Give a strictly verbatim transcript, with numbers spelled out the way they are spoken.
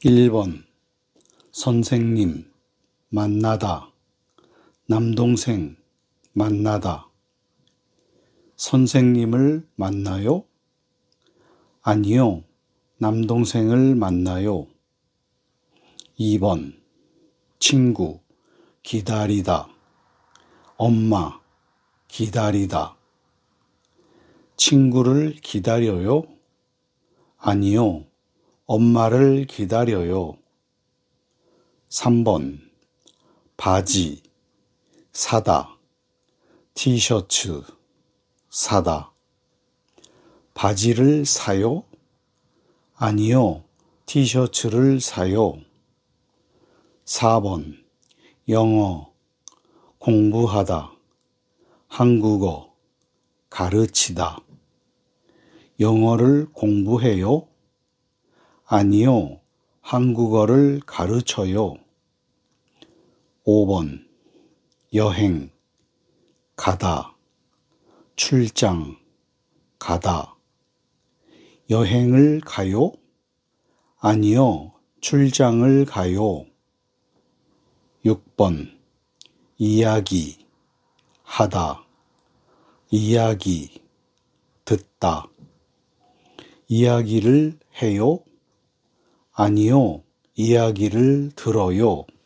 일 번 선생님 만나다, 남동생 만나다. 선생님을 만나요? 아니요, 남동생을 만나요. 이 번 친구 기다리다, 엄마 기다리다. 친구를 기다려요? 아니요, 엄마를 기다려요. 삼 번 바지 사다, 티셔츠 사다. 바지를 사요? 아니요, 티셔츠를 사요. 사 번 영어 공부하다, 한국어 가르치다. 영어를 공부해요? 아니요, 한국어를 가르쳐요. 오 번 여행 가다, 출장 가다. 여행을 가요? 아니요, 출장을 가요. 육 번 이야기 하다, 이야기 듣다. 이야기를 해요? 아니요, 이야기를 들어요.